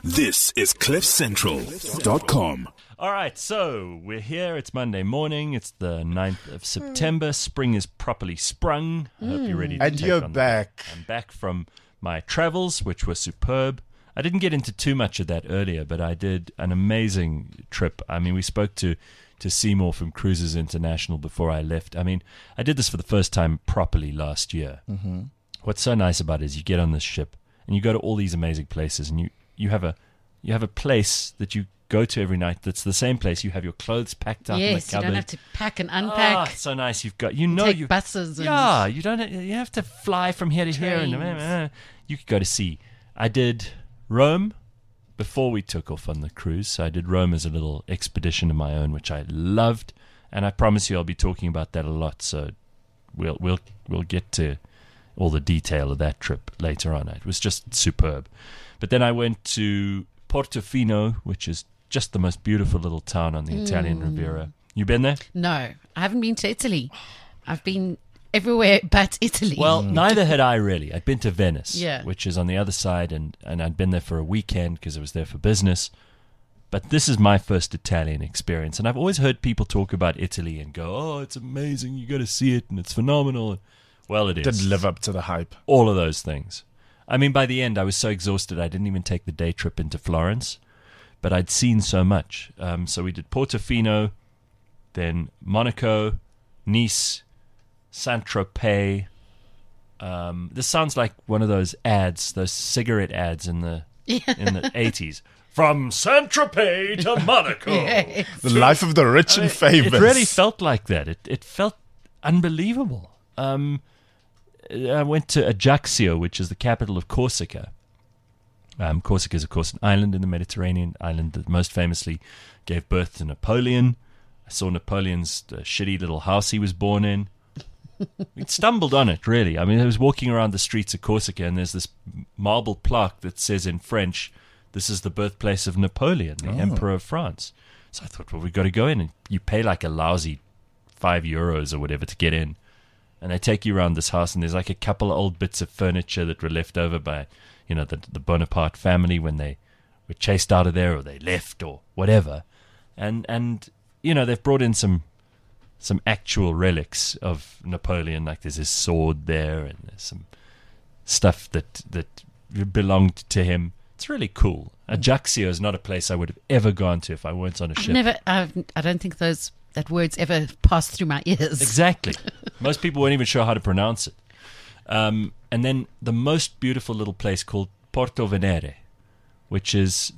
This is CliffCentral.com. All right, so we're here. It's Monday morning. It's the 9th of September. Spring is properly sprung. I hope you're ready to And take you're on back. I'm back from my travels, which were superb. I didn't get into too much of that earlier, but I did an amazing trip. I mean, we spoke to Seymour from Cruises International before I left. I mean, I did this for the first time properly last year. Mm-hmm. What's so nice about it is you get on this ship and you go to all these amazing places, and you have a place that you go to every night that's the same place. You have your clothes packed up in the Yes, you cupboard. don't have to pack and unpack. Ah, so nice. You've got, Take buses. And yeah, you don't. You have to fly from here to here, and trains. You could go to sea. I did Rome before we took off on the cruise. So I did Rome as a little expedition of my own, which I loved, and I promise you, I'll be talking about that a lot. So we'll get to all the detail of that trip later on. It was just superb. But then I went to Portofino, which is just the most beautiful little town on the Italian Riviera. You been there? No, I haven't been to Italy. I've been everywhere but Italy. Well, neither had I really. I'd been to Venice, Yeah. which is on the other side, and I'd been there for a weekend because I was there for business. But this is my first Italian experience, and I've always heard people talk about Italy and go, "Oh, it's amazing! You got to see it, and it's phenomenal." Well, it is. Didn't live up to the hype. All of those things. I mean, by the end, I was so exhausted I didn't even take the day trip into Florence, but I'd seen so much. So we did Portofino, then Monaco, Nice, Saint-Tropez. This sounds like one of those ads, those cigarette ads in the 80s. From Saint-Tropez to Monaco. The life of the rich and famous. It really felt like that. It felt unbelievable. I went to Ajaccio, which is the capital of Corsica. Corsica is, of course, an island in the Mediterranean, island that most famously gave birth to Napoleon. I saw Napoleon's shitty little house he was born in. We stumbled on it, really. I mean, I was walking around the streets of Corsica, and there's this marble plaque that says in French, "This is the birthplace of Napoleon, the Emperor of France." So I thought, well, we've got to go in, and you pay like a lousy €5 or whatever to get in. And they take you around this house, and there's like a couple of old bits of furniture that were left over by, the Bonaparte family when they were chased out of there, or they left, or whatever. And they've brought in some actual relics of Napoleon, like there's his sword there, and there's some stuff that belonged to him. It's really cool. Ajaccio is not a place I would have ever gone to if I weren't on a ship. I don't think that word's ever passed through my ears. Exactly. Most people weren't even sure how to pronounce it. And then the most beautiful little place called Porto Venere, which is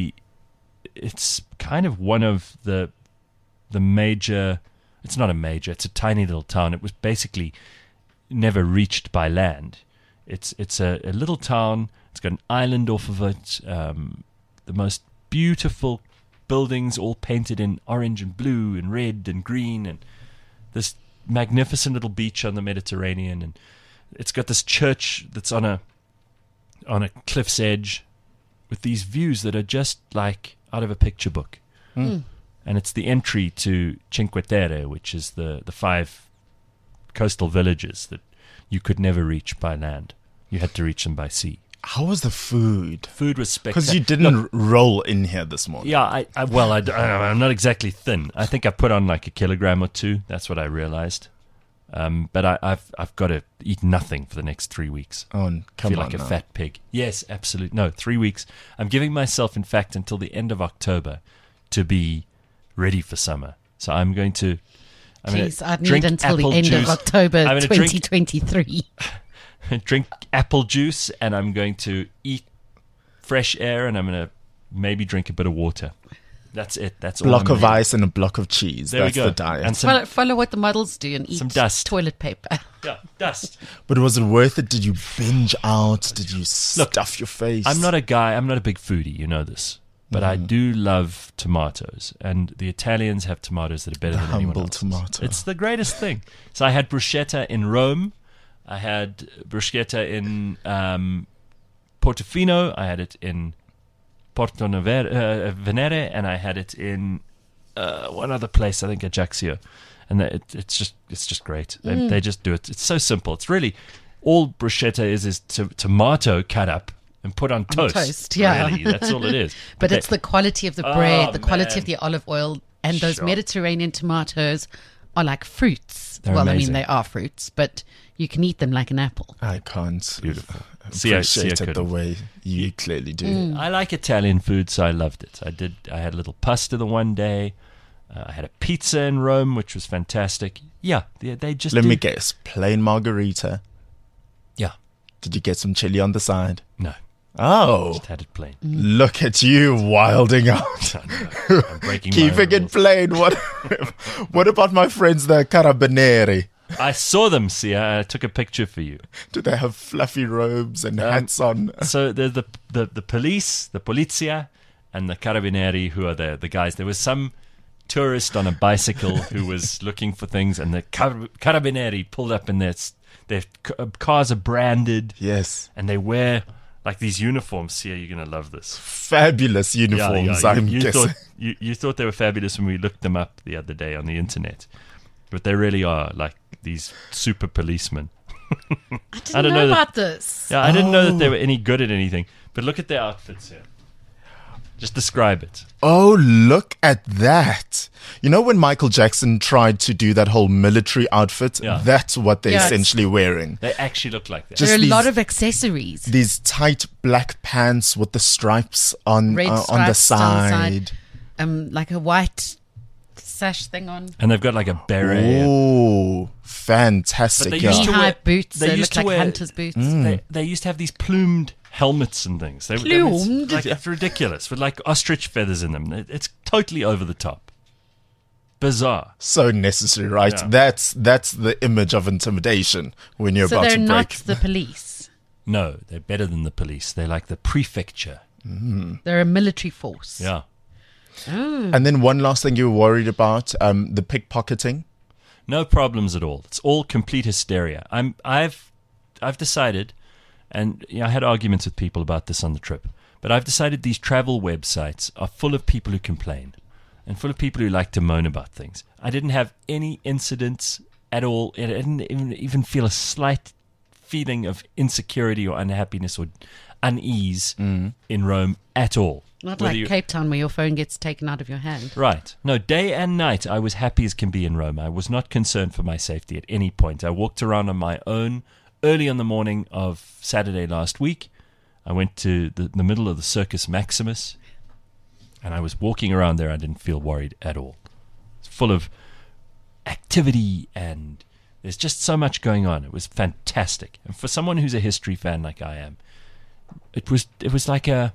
it's kind of one of the major, it's not a major, it's a tiny little town. It was basically never reached by land. It's a little town. It's got an island off of it. The most beautiful buildings all painted in orange and blue and red and green, and this magnificent little beach on the Mediterranean, and it's got this church that's on a cliff's edge with these views that are just like out of a picture book. And it's the entry to Cinque Terre, which is the 5 coastal villages that you could never reach by land. You had to reach them by sea. How was the food? Food was spectacular. Because you didn't roll in here this morning. Yeah, I'm not exactly thin. I think I put on like a kilogram or 2. That's what I realized. But I've got to eat nothing for the next 3 weeks. Oh, and I feel like a fat pig. Yes, absolutely. No, 3 weeks. I'm giving myself, in fact, until the end of October to be ready for summer. So I'm going to... Jeez, I'd need until the end of October 2023. Drink apple juice, and I'm going to eat fresh air, and I'm going to maybe drink a bit of water. That's it. That's all. Block of ice and a block of cheese. That's the diet. And follow what the models do and eat some dust. Toilet paper. Yeah, dust. But was it worth it? Did you binge out? Did you stuff your face? I'm not a big foodie, you know this. But I do love tomatoes, and the Italians have tomatoes that are better than anyone else's. Tomato. It's the greatest thing. So I had bruschetta in Rome. I had bruschetta in Portofino. I had it in Porto Venere, and I had it in one other place, I think Ajaccio. And it's just great. They just do it. It's so simple. It's really all bruschetta is tomato cut up and put on toast. toast, yeah. Really, that's all it is. But it's the quality of the bread, the quality man. of the olive oil, and those Sure. Mediterranean tomatoes are like fruits. They're well, amazing. I mean, they are fruits, but you can eat them like an apple. I can't Beautiful. See, I appreciate it the couldn't. way you clearly do. I like Italian food, so I loved it. I had a little pasta the one day. I had a pizza in Rome, which was fantastic. Yeah, they just Let do- me guess. Plain margarita. Yeah, Did you get some chili on the side? no, Oh, just had it plain. look at you wilding out. I'm breaking my Keeping own it plain. What about my friends, the Carabinieri? rules. I saw them, Sia. I took a picture for you. Do they have fluffy robes and hats on? So there's the police, the polizia, and the carabinieri who are the guys. There was some tourist on a bicycle who was looking for things, and the carabinieri pulled up in their cars are branded, Yes. and they wear like these uniforms. Sia, you're gonna love this. Fabulous uniforms, I'm You guessing. thought you thought they were fabulous when we looked them up the other day on the internet, but they really are like these super policemen. I didn't know about this. Yeah, I didn't know that they Oh. were any good at anything. But look at their outfits here. Just describe it. Oh, look at that. You know when Michael Jackson tried to do that whole military outfit? Yeah. That's what they're Yeah, it's- essentially wearing. They actually look like that. Just There are a these- lot of accessories. These tight black pants with the stripes on Red on the stripes down the side. side. Like a white sash thing on. And they've got like a beret. Oh, fantastic. But they Yeah. used to Knee-high wear- boots. they They used look to like wear- hunter's boots. They used to have these plumed helmets and things. Plumed? It's ridiculous with like ostrich feathers in them. It's totally over the top. Bizarre. So necessary, right? Yeah. That's the image of intimidation when you're So about they're to not break. the police. No, they're better than the police. They're like the prefecture. They're a military force. Yeah. And then one last thing you were worried about, the pickpocketing. No problems at all. It's all complete hysteria. I've decided, and I had arguments with people about this on the trip, but I've decided these travel websites are full of people who complain and full of people who like to moan about things. I didn't have any incidents at all. I didn't even feel a slight feeling of insecurity or unhappiness or unease in Rome at all. Not Whether like you- Cape Town where your phone gets taken out of your hand. Right. No, day and night I was happy as can be in Rome. I was not concerned for my safety at any point. I walked around on my own early on the morning of Saturday last week. I went to the middle of the Circus Maximus, and I was walking around there. I didn't feel worried at all. It's full of activity, and there's just so much going on. It was fantastic. And for someone who's a history fan like I am, it was like a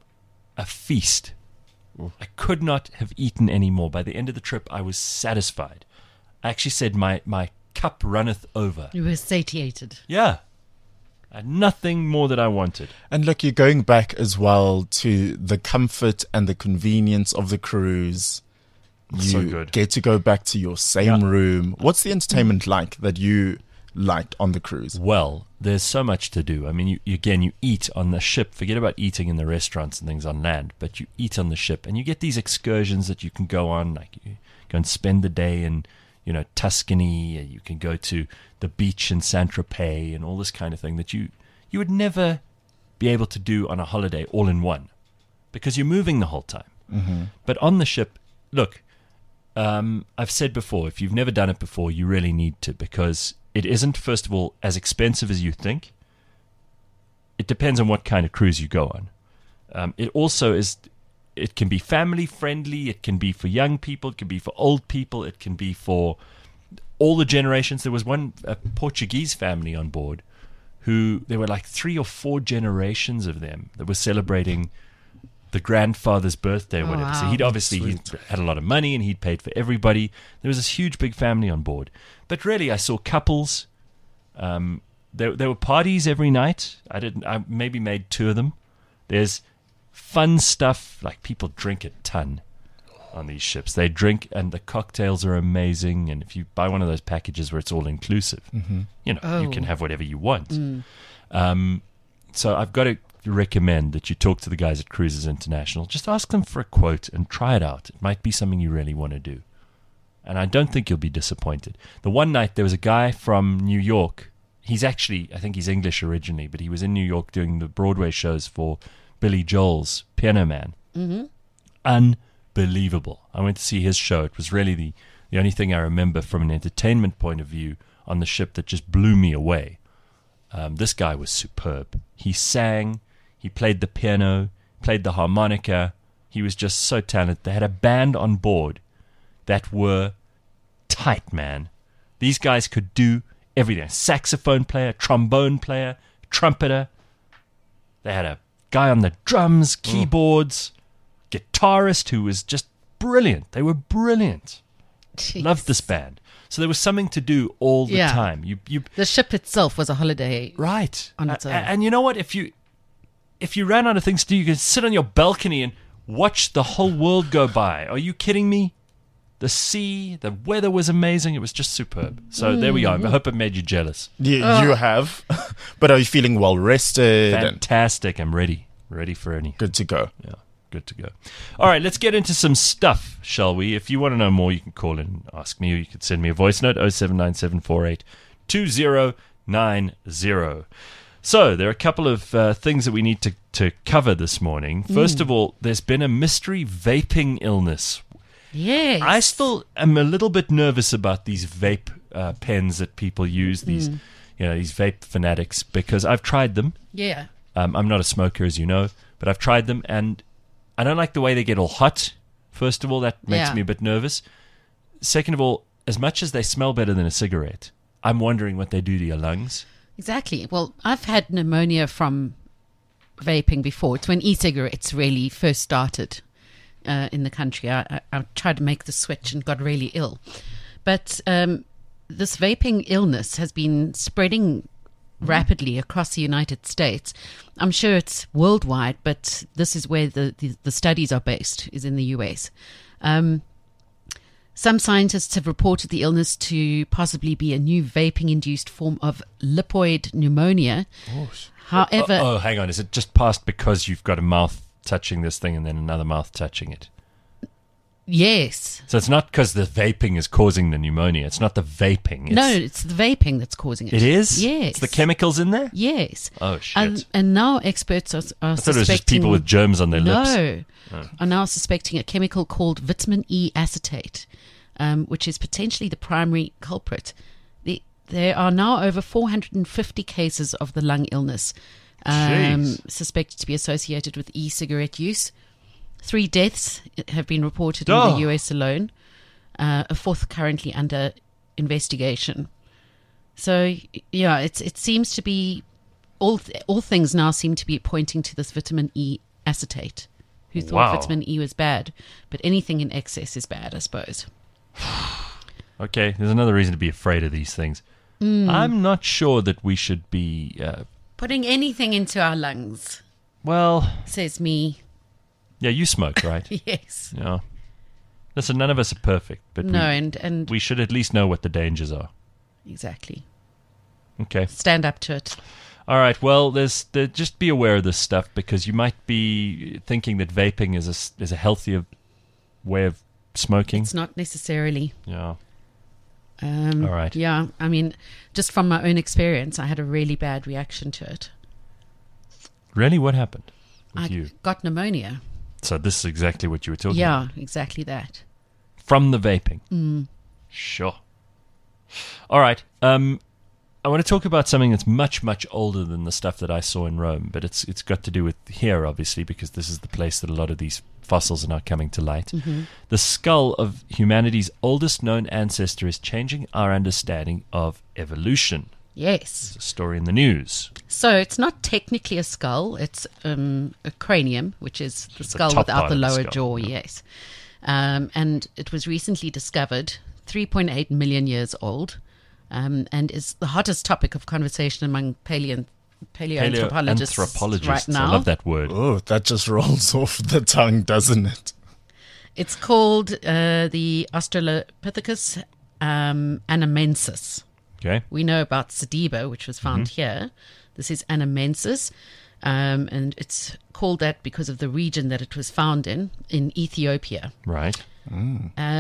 feast. I could not have eaten any more. By the end of the trip, I was satisfied. I actually said, my cup runneth over. You were satiated. Yeah. I had nothing more that I wanted. And look, you're going back as well to the comfort and the convenience of the cruise. You So good. get to go back to your same Yeah. room. What's the entertainment like that you liked on the cruise? Well, there's so much to do. I mean, you eat on the ship. Forget about eating in the restaurants and things on land, but you eat on the ship, and you get these excursions that you can go on. Like you go and spend the day in, Tuscany. You can go to the beach in Saint-Tropez and all this kind of thing that you would never be able to do on a holiday all in one, because you're moving the whole time. Mm-hmm. But on the ship, look, I've said before, if you've never done it before, you really need to, because it isn't, first of all, as expensive as you think. It depends on what kind of cruise you go on. It also is, it can be family friendly, it can be for young people, it can be for old people, it can be for all the generations. There was a Portuguese family on board who, there were like 3 or 4 generations of them that were celebrating the grandfather's birthday or Oh, whatever. So wow. he'd obviously he had a lot of money and he'd paid for everybody. There was this huge big family on board. But really, I saw couples. There were parties every night. I maybe made 2 of them. There's fun stuff, like people drink a ton on these ships. They drink, and the cocktails are amazing. And if you buy one of those packages where it's all inclusive, you can have whatever you want. So I've got to recommend that you talk to the guys at Cruises International. Just ask them for a quote and try it out. It might be something you really want to do. And I don't think you'll be disappointed. The one night there was a guy from New York he's actually, I think he's English originally, but he was in New York doing the Broadway shows for Billy Joel's Piano Man. Mm-hmm. Unbelievable. I went to see his show. It was really the only thing I remember from an entertainment point of view on the ship that just blew me away. This guy was superb. He sang, he played the piano, played the harmonica. He was just so talented. They had a band on board that were tight, man. These guys could do everything. A saxophone player, trombone player, trumpeter. They had a guy on the drums, keyboards, guitarist who was just brilliant. They were brilliant. Jeez. Loved this band. So there was something to do all the time. You The ship itself was a holiday. right. On its own. And you know what? If you ran out of things to do, you could sit on your balcony and watch the whole world go by. Are you kidding me? The sea, the weather was amazing. It was just superb. So there we go. I hope it made you jealous. You have. But are you feeling well rested and Fantastic. I'm ready. Ready for any. good to go? Yeah, good to go. All right, let's get into some stuff, shall we? If you want to know more, you can call in and ask me, or you can send me a voice note, 0797482090. So there are a couple of things that we need to cover this morning. First of all, there's been a mystery vaping illness. Yes. I still am a little bit nervous about these vape pens that people use, these vape fanatics, because I've tried them. Yeah. I'm not a smoker, as you know, but I've tried them, and I don't like the way they get all hot. First of all, that makes me a bit nervous. Second of all, as much as they smell better than a cigarette, I'm wondering what they do to your lungs. Exactly. Well, I've had pneumonia from vaping before. It's when e-cigarettes really first started in the country. I tried to make the switch and got really ill. But this vaping illness has been spreading rapidly across the United States. I'm sure it's worldwide, but this is where the studies are based, is in the US. Some scientists have reported the illness to possibly be a new vaping-induced form of lipoid pneumonia. However... hang on. Is it just passed because you've got a mouth touching this thing and then another mouth touching it? Yes. So it's not because the vaping is causing the pneumonia. It's not the vaping. No, it's the vaping that's causing it. It is? Yes. It's the chemicals in there? Yes. Oh, shit. And now experts are I thought it was just people with germs on their lips. Are now suspecting a chemical called vitamin E acetate, which is potentially the primary culprit. There are now over 450 cases of the lung illness suspected to be associated with e-cigarette use. 3 deaths have been reported in the US alone, a fourth currently under investigation. So, yeah, it seems to be all things now seem to be pointing to this vitamin E acetate. Who thought vitamin E was bad? But anything in excess is bad, I suppose. Okay, there's another reason to be afraid of these things. I'm not sure that we should be... putting anything into our lungs, well... says me. Yeah, you smoke, right? Yes. Yeah. Listen, none of us are perfect, but and we should at least know what the dangers are. Exactly. Okay. Stand up to it. All right. Well, just be aware of this stuff, because you might be thinking that vaping is a healthier way of smoking. It's not necessarily. Yeah. All right. Yeah. I mean, just from my own experience, I had a really bad reaction to it. Really? What happened with I you? got pneumonia. So this is exactly what you were talking about? Yeah, exactly that. From the vaping? Sure. All right. I want to talk about something that's much, much older than the stuff that I saw in Rome, but it's got to do with here, obviously, because this is the place that a lot of these fossils are now coming to light. Mm-hmm. The skull of humanity's oldest known ancestor is changing our understanding of evolution. Yes. There's a story in the news. So it's not technically a skull. It's a cranium, which is the skull top without part the of the lower skull, jaw, yeah. yes. And it was recently discovered, 3.8 million years old, and is the hottest topic of conversation among paleoanthropologists right now. I love that word. Oh, that just rolls off the tongue, doesn't it? It's called the Australopithecus anamensis. Okay. We know about Sediba, which was found here. This is anamensis, and it's called that because of the region that it was found in Ethiopia. Right.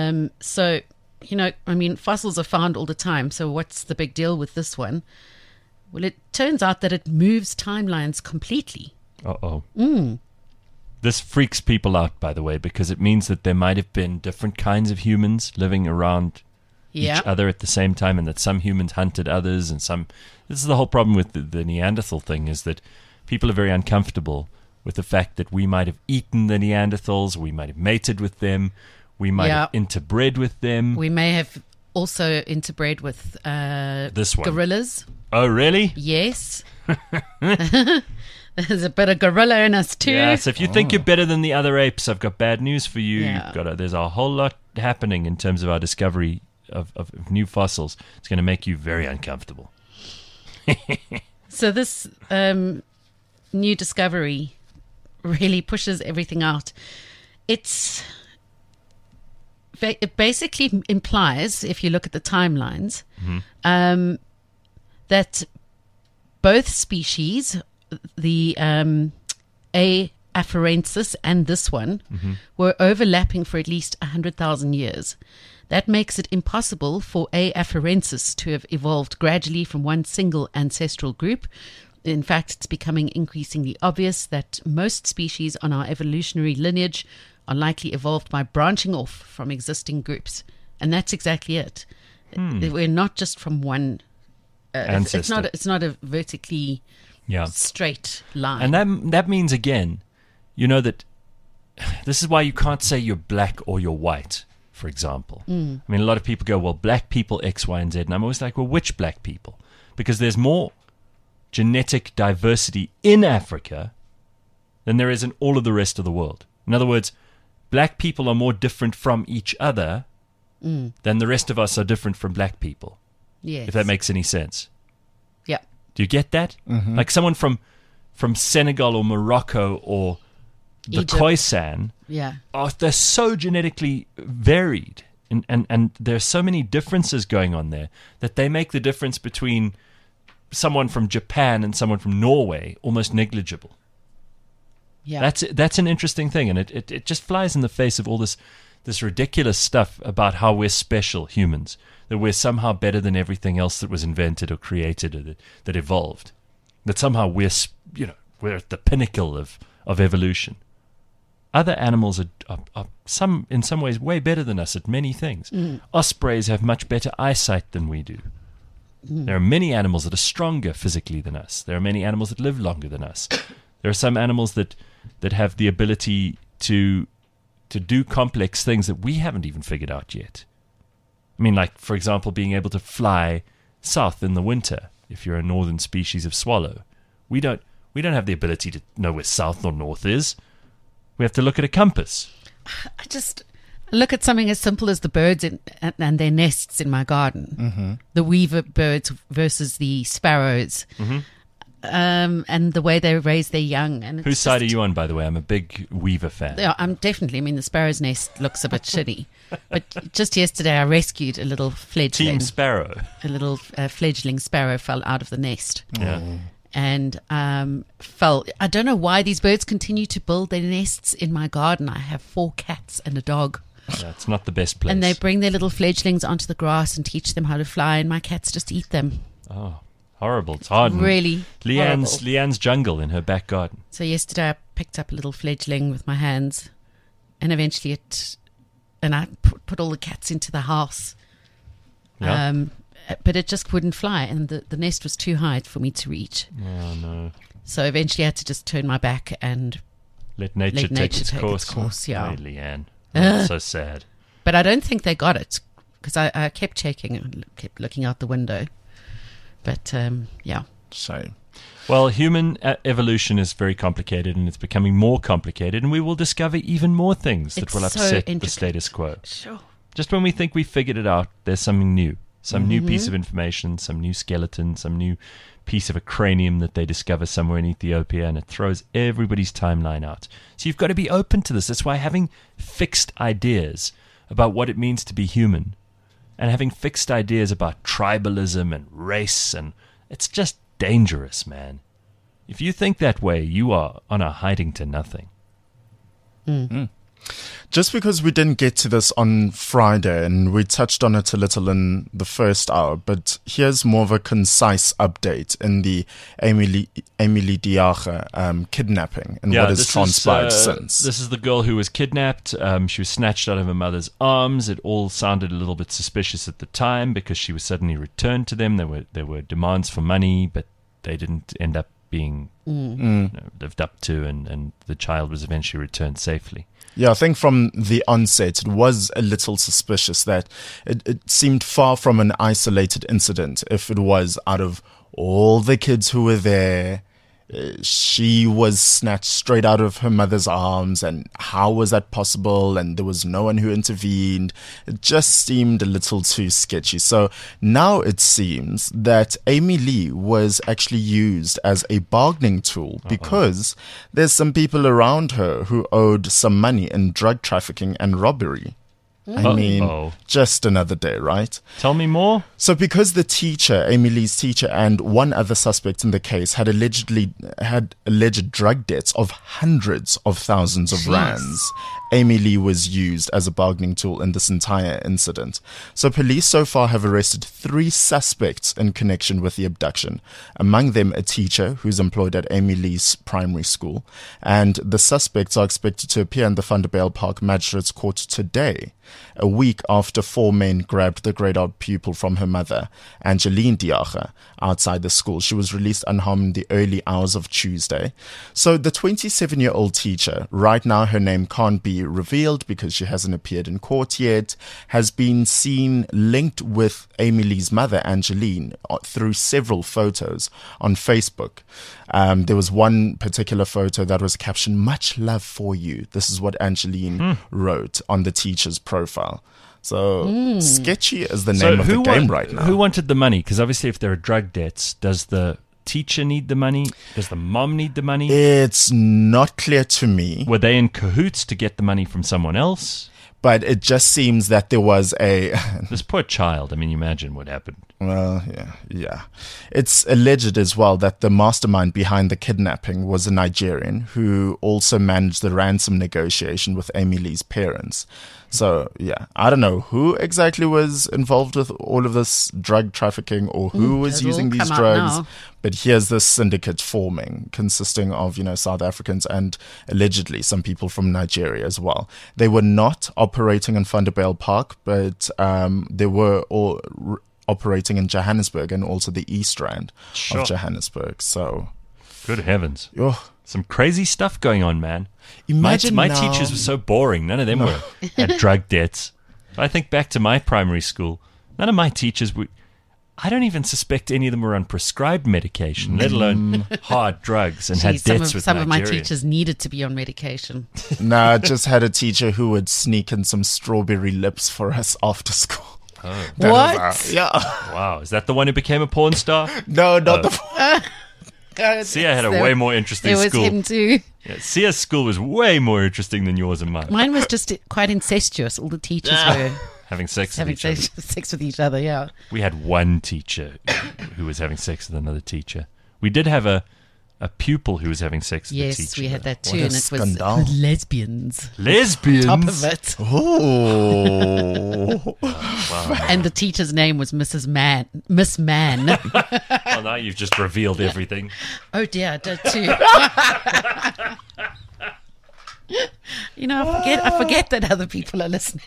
So, I mean, fossils are found all the time, so what's the big deal with this one? Well, it turns out that it moves timelines completely. Uh-oh. This freaks people out, by the way, because it means that there might have been different kinds of humans living around Yeah. each other at the same time, and that some humans hunted others, and some... This is the whole problem with the Neanderthal thing, is that people are very uncomfortable with the fact that we might have eaten the Neanderthals, we might have mated with them, we might have interbred with them. We may have also interbred with This one. gorillas. Oh, really? Yes. There's a bit of gorilla in us too. Yeah, so if you think you're better than the other apes, I've got bad news for you. Yeah. There's a whole lot happening in terms of our discovery of new fossils. It's going to make you very uncomfortable. So this new discovery really pushes everything out. It basically implies, if you look at the timelines, that both species, the A. afarensis and this one, were overlapping for at least 100,000 years. That makes it impossible for A. afarensis to have evolved gradually from one single ancestral group. In fact, it's becoming increasingly obvious that most species on our evolutionary lineage are likely evolved by branching off from existing groups. And that's exactly it. We're not just from one Ancestor. It's not a vertically Yeah. straight line. And that means, again, you know that this is why you can't say you're black or you're white, for example. I mean, a lot of people go, well, black people, X, Y, and Z. And I'm always like, well, which black people? Because there's more genetic diversity in Africa than there is in all of the rest of the world. In other words, black people are more different from each other than the rest of us are different from black people, Yes. if that makes any sense. Yeah. Do you get that? Like someone from Senegal or Morocco or the Egypt. Khoisan, Yeah. they're so genetically varied, and there's so many differences going on there that they make the difference between someone from Japan and someone from Norway almost negligible. Yeah. That's an interesting thing, and it just flies in the face of all this ridiculous stuff about how we're special humans, that we're somehow better than everything else that was invented or created or that evolved, that somehow we're at the pinnacle of evolution. Other animals are in some ways way better than us at many things. Ospreys have much better eyesight than we do. There are many animals that are stronger physically than us. There are many animals that live longer than us. There are some animals that have the ability to do complex things that we haven't even figured out yet. I mean, like, for example, being able to fly south in the winter if you're a northern species of swallow. We don't have the ability to know where south or north is. We have to look at a compass. I just look at something as simple as the birds and their nests in my garden. The weaver birds versus the sparrows. And the way they raise their young. And Whose side are you on, by the way? I'm a big weaver fan. Yeah, I'm definitely. I mean, the sparrow's nest looks a bit shitty. But just yesterday, I rescued a little fledgling. Team Sparrow. A little fledgling sparrow fell out of the nest. Yeah. And fell. I don't know why these birds continue to build their nests in my garden. I have 4 cats and a dog. Yeah, it's not the best place. And they bring their little fledglings onto the grass and teach them how to fly, and my cats just eat them. Oh, horrible. It's hard. Really horrible. Leanne's jungle in her back garden. So yesterday I picked up a little fledgling with my hands, and eventually I put all the cats into the house. Yeah. But it just wouldn't fly, and the nest was too high for me to reach. Oh, no. So eventually I had to just turn my back and... Let nature take its course. Yeah. Oh, Leanne. Oh, so sad. But I don't think they got it, because I kept checking and kept looking out the window. But, yeah. Shame. Well, human evolution is very complicated, and it's becoming more complicated, and we will discover even more things that It's will so upset the intricate. status quo. Sure. Just when we think we figured it out, there's something new. Some new piece of information, some new skeleton, some new piece of a cranium that they discover somewhere in Ethiopia, and it throws everybody's timeline out. So you've got to be open to this. That's why having fixed ideas about what it means to be human, and having fixed ideas about tribalism and race, and it's just dangerous, man. If you think that way, you are on a hiding to nothing. Just because we didn't get to this on Friday and we touched on it a little in the first hour, but here's more of a concise update in the Emily Diache kidnapping and what has transpired since. This is the girl who was kidnapped. She was snatched out of her mother's arms. It all sounded a little bit suspicious at the time because she was suddenly returned to them. There were demands for money, but they didn't end up being lived up to, and the child was eventually returned safely. Yeah, I think from the onset, it was a little suspicious that it seemed far from an isolated incident. If it was out of all the kids who were there, she was snatched straight out of her mother's arms, and how was that possible? And there was no one who intervened. It just seemed a little too sketchy. So now it seems that Amy Lee was actually used as a bargaining tool because there's some people around her who owed some money in drug trafficking and robbery. I mean, just another day, right? Tell me more. So because the teacher, Amy Lee's teacher, and one other suspect in the case had alleged drug debts of hundreds of thousands of rands, Amy Lee was used as a bargaining tool in this entire incident. So police so far have arrested 3 suspects in connection with the abduction. Among them, a teacher who's employed at Amy Lee's primary school. And the suspects are expected to appear in the Vanderbijlpark Magistrates Court today, a week after 4 men grabbed the grade 8 pupil from her mother, Angeline Diache, outside the school. She was released unharmed in the early hours of Tuesday. So the 27-year-old teacher, right now her name can't be revealed because she hasn't appeared in court yet, has been seen linked with Amy Lee's mother, Angeline, through several photos on Facebook. There was one particular photo that was captioned, "Much love for you." This is what Angeline wrote on the teacher's profile. So sketchy is the name of the game right now. Who wanted the money? Because obviously if there are drug debts, does the teacher need the money? Does the mom need the money? It's not clear to me. Were they in cahoots to get the money from someone else? But it just seems that there was a... This poor child. I mean, you imagine what happened. Well, yeah. It's alleged as well that the mastermind behind the kidnapping was a Nigerian who also managed the ransom negotiation with Amy Lee's parents. So, yeah, I don't know who exactly was involved with all of this drug trafficking or who was using these drugs. But here's this syndicate forming, consisting of, South Africans and allegedly some people from Nigeria as well. They were not operating in Vanderbijlpark, but they were all operating in Johannesburg and also the East Rand of Johannesburg. So, good heavens. Oh. Some crazy stuff going on, man. Imagine my teachers were so boring. None of them had drug debts. I think back to my primary school. None of my teachers would... I don't even suspect any of them were on prescribed medication, let alone hard drugs, and had debts with Nigerians. Some of my teachers needed to be on medication. Nah, I just had a teacher who would sneak in some strawberry lips for us after school. Oh. What? Yeah. Wow, is that the one who became a porn star? No, not the... Sia had a way more interesting school. It was him too. Yeah, Sia's school was way more interesting than yours and mine. Mine was just quite incestuous. All the teachers were having sex with each other, yeah. We had one teacher who was having sex with another teacher. We did have a pupil who was having sex with a teacher. Yes, we had that too, and it was lesbians. Lesbians? Top of it. Oh. Wow. And the teacher's name was Miss Mann. Well, now you've just revealed everything. Oh dear, I did too. I forget that other people are listening.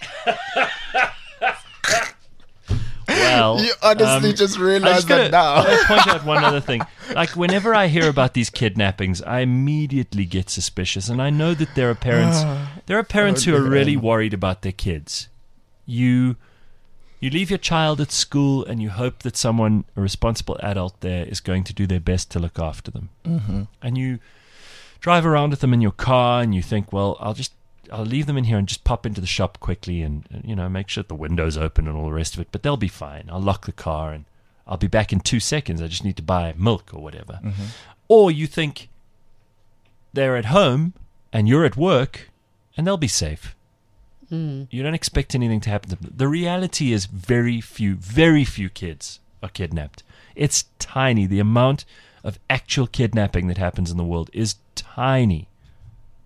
Well, you honestly just realized that now. I point out one other thing. Like, whenever I hear about these kidnappings, I immediately get suspicious, and I know that there are parents who are really worried about their kids. You leave your child at school, and you hope that someone, a responsible adult there, is going to do their best to look after them. Mm-hmm. And you drive around with them in your car, and you think, well, I'll leave them in here and just pop into the shop quickly and make sure that the window's open and all the rest of it. But they'll be fine. I'll lock the car and I'll be back in 2 seconds. I just need to buy milk or whatever. Mm-hmm. Or you think they're at home and you're at work and they'll be safe. Mm. You don't expect anything to happen to them. The reality is very few kids are kidnapped. It's tiny. The amount of actual kidnapping that happens in the world is tiny.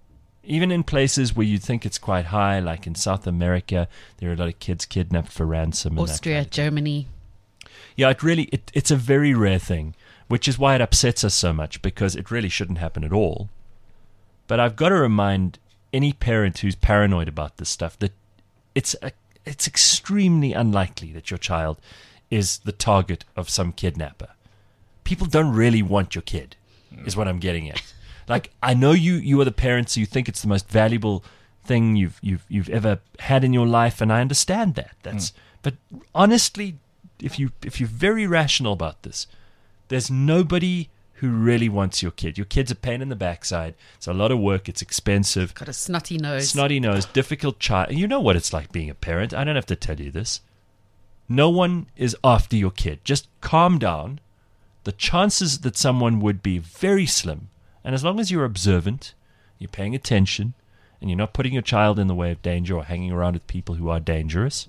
Even in places where you think it's quite high, like in South America, there are a lot of kids kidnapped for ransom. Austria, Germany. Yeah, it's a very rare thing, which is why it upsets us so much, because it really shouldn't happen at all. But I've got to remind any parent who's paranoid about this stuff that it's extremely unlikely that your child is the target of some kidnapper. People don't really want your kid, is what I'm getting at. Like, I know you are the parents who think it's the most valuable thing you've ever had in your life, and I understand that. But honestly, if you're very rational about this, there's nobody who really wants your kid. Your kid's a pain in the backside. It's a lot of work. It's expensive. Got a snotty nose. Difficult child. You know what it's like being a parent. I don't have to tell you this. No one is after your kid. Just calm down. The chances that someone would be very slim. And as long as you're observant, you're paying attention, and you're not putting your child in the way of danger or hanging around with people who are dangerous,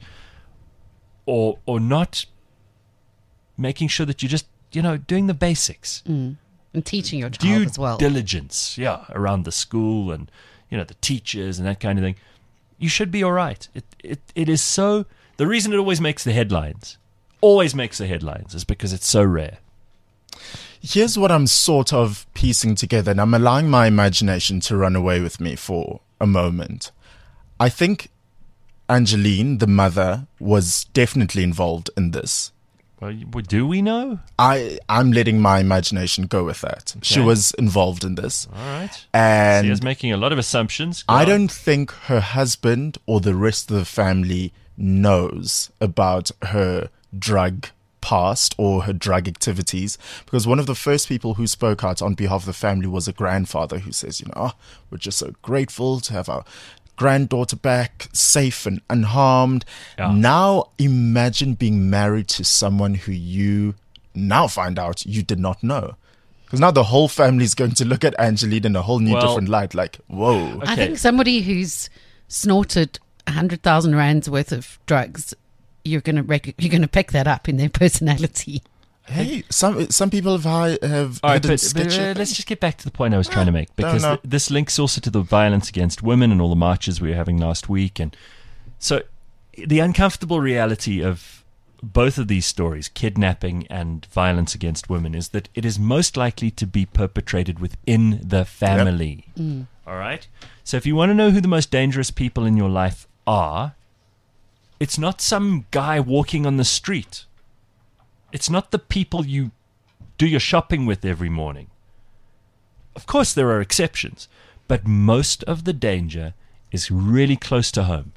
or not making sure that you're just, doing the basics. And teaching your child as well. Due diligence, around the school and, the teachers and that kind of thing. You should be all right. It is so... The reason it always makes the headlines, is because it's so rare. Here's what I'm sort of piecing together, and I'm allowing my imagination to run away with me for a moment. I think Angeline, the mother, was definitely involved in this. Well, do we know? I'm letting my imagination go with that. Okay. She was involved in this. All right. And she is making a lot of assumptions. I don't think her husband or the rest of the family knows about her drug past or her drug activities, because one of the first people who spoke out on behalf of the family was a grandfather who says, we're just so grateful to have our granddaughter back safe and unharmed. Yeah. Now imagine being married to someone who you now find out you did not know. Because now the whole family is going to look at Angeline in a whole new different light, like, whoa. Okay. I think somebody who's snorted 100,000 rands worth of drugs, you're going to pick that up in their personality. Hey, some people have all right, but let's just get back to the point I was trying to make, because this links also to the violence against women and all the marches we were having last week. And so the uncomfortable reality of both of these stories, kidnapping and violence against women, is that it is most likely to be perpetrated within the family. Yep. All right? So if you want to know who the most dangerous people in your life are, it's not some guy walking on the street. It's not the people you do your shopping with every morning. Of course, there are exceptions, but most of the danger is really close to home.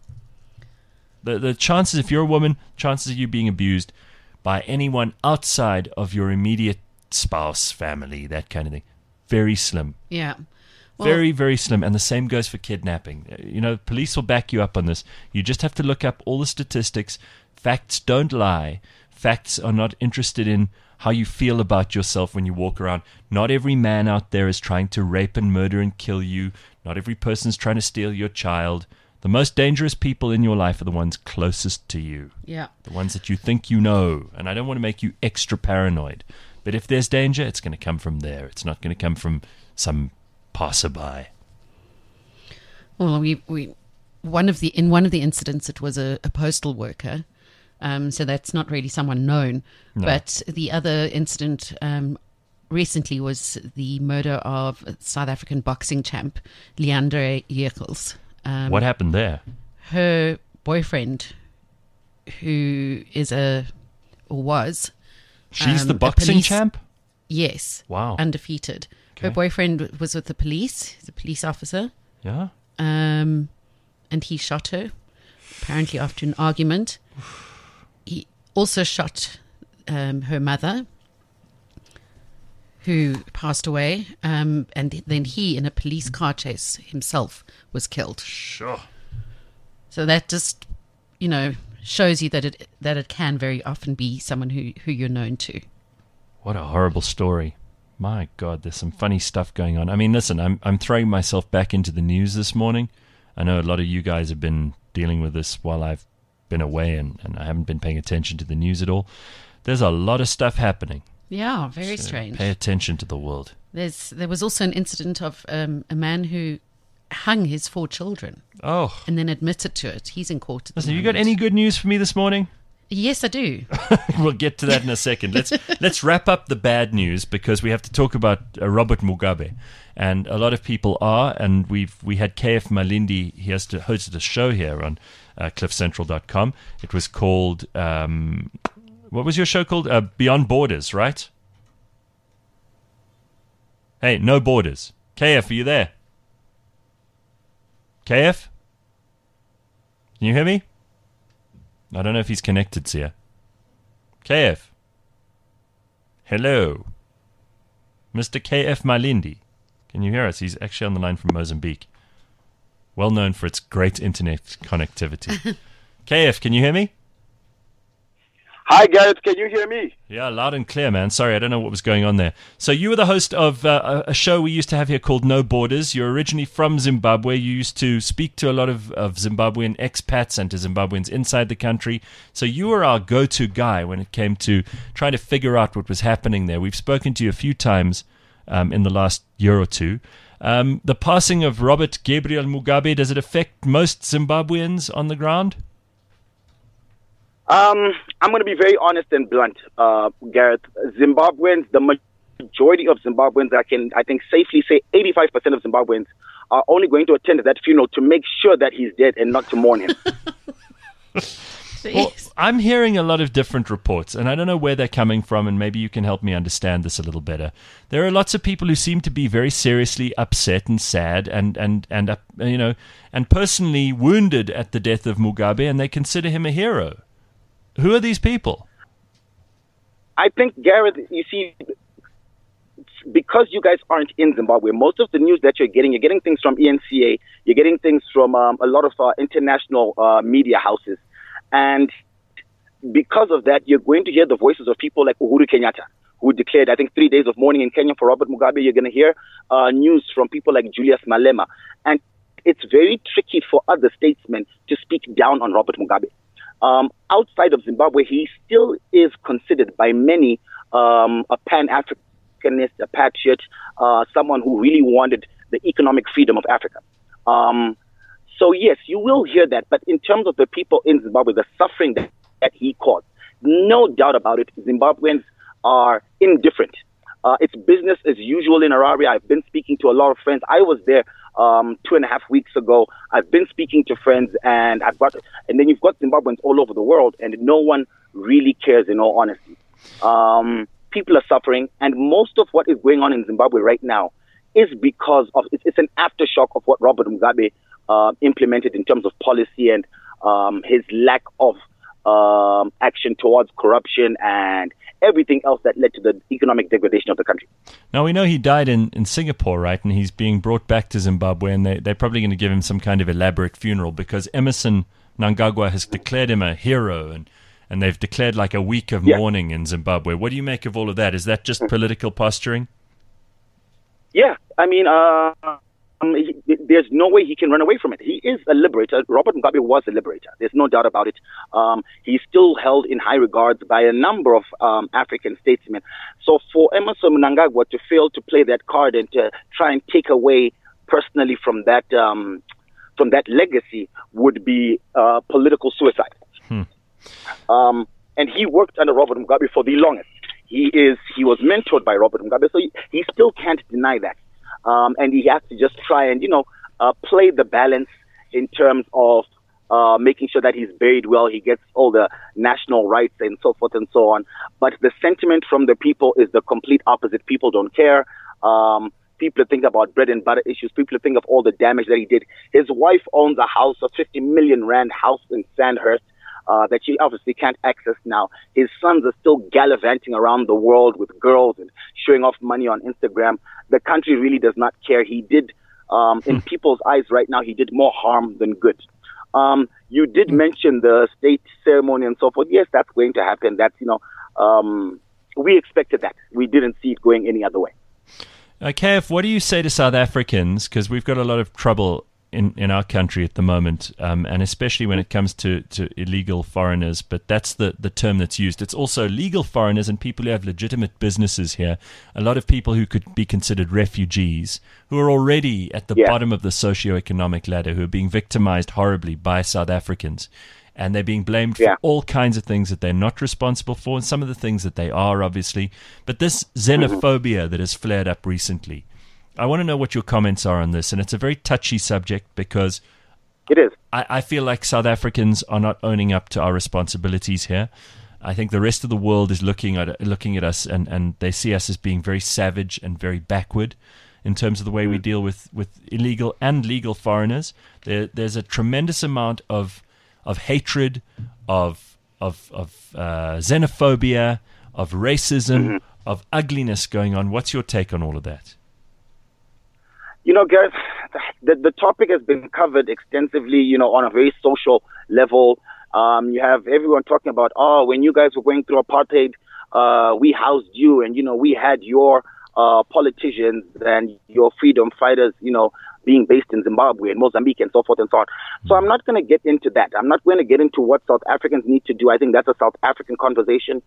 The chances, if you're a woman, chances of you being abused by anyone outside of your immediate spouse, family, that kind of thing, very slim. Yeah. Well, very, very slim. And the same goes for kidnapping. Police will back you up on this. You just have to look up all the statistics. Facts don't lie. Facts are not interested in how you feel about yourself when you walk around. Not every man out there is trying to rape and murder and kill you. Not every person is trying to steal your child. The most dangerous people in your life are the ones closest to you. Yeah. The ones that you think you know. And I don't want to make you extra paranoid. But if there's danger, it's going to come from there. It's not going to come from some passerby. Well, in one of the incidents, it was a postal worker. So that's not really someone known. No. But the other incident recently was the murder of South African boxing champ Leandre Jegels. What happened there? Her boyfriend, who was... She's the boxing champ? Yes. Wow. Undefeated. Okay. Her boyfriend was with the police. He's a police officer. Yeah. And he shot her, apparently after an argument. He also shot her mother, who passed away, and then he, in a police car chase himself, was killed. Sure. So that just, shows you that it can very often be someone who you're known to. What a horrible story. My God, there's some funny stuff going on. I mean, listen, I'm throwing myself back into the news this morning. I know a lot of you guys have been dealing with this while I've been away, and I haven't been paying attention to the news at all. There's a lot of stuff happening. Yeah, very strange. Pay attention to the world. There was also an incident of a man who hung his 4 children Oh. and then admitted to it. He's in court. At the Listen, you got moment. any good news for me this morning? Yes, I do. We'll get to that in a second. Let's wrap up the bad news because we have to talk about Robert Mugabe, and a lot of people are. And we had KF Malindi. He has hosted a show here on CliffCentral.com. It was called what was your show called? Beyond Borders, right? Hey, no borders. KF, are you there? KF, can you hear me? I don't know if he's connected, Sia. KF. Hello. Mr. KF Malindi. Can you hear us? He's actually on the line from Mozambique. Well known for its great internet connectivity. KF, can you hear me? Hi, Gareth. Can you hear me? Yeah, loud and clear, man. Sorry, I don't know what was going on there. So you were the host of a show we used to have here called No Borders. You're originally from Zimbabwe. You used to speak to a lot of Zimbabwean expats and to Zimbabweans inside the country. So you were our go-to guy when it came to trying to figure out what was happening there. We've spoken to you a few times in the last year or two. The passing of Robert Gabriel Mugabe, does it affect most Zimbabweans on the ground? I'm going to be very honest and blunt, Gareth. Zimbabweans, the majority of Zimbabweans, I think safely say 85% of Zimbabweans are only going to attend that funeral to make sure that he's dead and not to mourn him. Well, I'm hearing a lot of different reports, and I don't know where they're coming from, and maybe you can help me understand this a little better. There are lots of people who seem to be very seriously upset and sad and personally wounded at the death of Mugabe, and they consider him a hero. Who are these people? I think, Gareth, you see, because you guys aren't in Zimbabwe, most of the news that you're getting things from ENCA, you're getting things from a lot of international media houses. And because of that, you're going to hear the voices of people like Uhuru Kenyatta, who declared, I think, 3 days of mourning in Kenya for Robert Mugabe. You're going to hear news from people like Julius Malema. And it's very tricky for other statesmen to speak down on Robert Mugabe. Outside of Zimbabwe, he still is considered by many a Pan-Africanist, a patriot, someone who really wanted the economic freedom of Africa. So yes, you will hear that. But in terms of the people in Zimbabwe, the suffering that he caused, no doubt about it, Zimbabweans are indifferent. It's business as usual in Harare. I've been speaking to a lot of friends. I was there 2.5 weeks ago. I've been speaking to friends, and then you've got Zimbabweans all over the world, and no one really cares, in all honesty. People are suffering, and most of what is going on in Zimbabwe right now is because of it's an aftershock of what Robert Mugabe implemented in terms of policy and his lack of action towards corruption and everything else that led to the economic degradation of the country. Now, we know he died in Singapore, right? And he's being brought back to Zimbabwe, and they're probably going to give him some kind of elaborate funeral because Emerson Mnangagwa has declared him a hero, and they've declared like a week of mourning in Zimbabwe. What do you make of all of that? Is that just political posturing? Yeah, I mean, there's no way he can run away from it. He is a liberator. Robert Mugabe was a liberator. There's no doubt about it. He's still held in high regards by a number of African statesmen. So for Emerson Mnangagwa to fail to play that card and to try and take away personally from that legacy would be political suicide. And he worked under Robert Mugabe for the longest. He was mentored by Robert Mugabe, so he still can't deny that. And he has to just try and, play the balance in terms of making sure that he's buried well, he gets all the national rights and so forth and so on. But the sentiment from the people is the complete opposite. People don't care. People think about bread and butter issues. People think of all the damage that he did. His wife owns a house, a 50 million rand house in Sandhurst. That she obviously can't access now. His sons are still gallivanting around the world with girls and showing off money on Instagram. The country really does not care. He did, in people's eyes right now, he did more harm than good. You did mention the state ceremony and so forth. Yes, that's going to happen. That's, we expected that. We didn't see it going any other way. KF, what do you say to South Africans? Because we've got a lot of trouble in our country at the moment, and especially when it comes to illegal foreigners, but that's the term that's used. It's also legal foreigners and people who have legitimate businesses here. A lot of people who could be considered refugees, who are already at the bottom of the socioeconomic ladder, who are being victimized horribly by South Africans. And they're being blamed for all kinds of things that they're not responsible for, and some of the things that they are, obviously. But this xenophobia that has flared up recently, I want to know what your comments are on this. And it's a very touchy subject because it is. I feel like South Africans are not owning up to our responsibilities here. I think the rest of the world is looking at us, and they see us as being very savage and very backward in terms of the way we deal with illegal and legal foreigners. There's a tremendous amount of hatred, of xenophobia, of racism, of ugliness going on. What's your take on all of that? You know, Gareth, the topic has been covered extensively, on a very social level. You have everyone talking about, when you guys were going through apartheid, we housed you, and, we had your politicians and your freedom fighters, being based in Zimbabwe and Mozambique and so forth and so on. So I'm not going to get into that. I'm not going to get into what South Africans need to do. I think that's a South African conversation.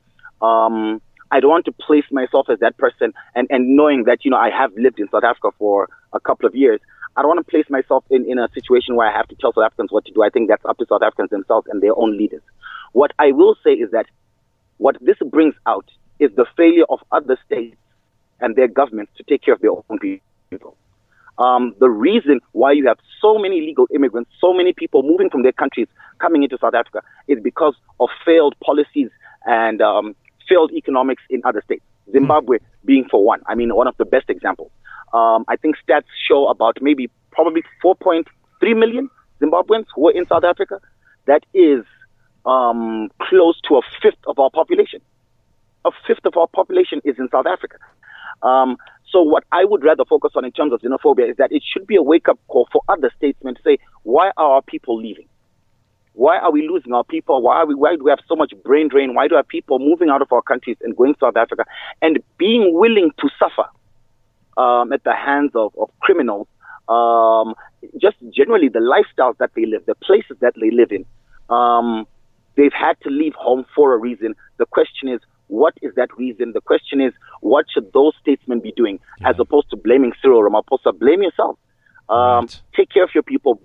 I don't want to place myself as that person, and knowing that, I have lived in South Africa for a couple of years. I don't want to place myself in a situation where I have to tell South Africans what to do. I think that's up to South Africans themselves and their own leaders. What I will say is that what this brings out is the failure of other states and their governments to take care of their own people. The reason why you have so many illegal immigrants, so many people moving from their countries coming into South Africa is because of failed policies and failed economics in other states. Zimbabwe being for one. I mean, one of the best examples. I think stats show about probably 4.3 million Zimbabweans who are in South Africa. That is close to a fifth of our population. A fifth of our population is in South Africa. So what I would rather focus on in terms of xenophobia is that it should be a wake-up call for other statesmen to say, why are our people leaving? Why are we losing our people? Why do we have so much brain drain? Why do we have people moving out of our countries and going to South Africa and being willing to suffer at the hands of criminals? Just generally the lifestyles that they live, the places that they live in. They've had to leave home for a reason. The question is, what is that reason? The question is, what should those statesmen be doing as opposed to blaming Cyril Ramaphosa? Blame yourself. Take care of your people.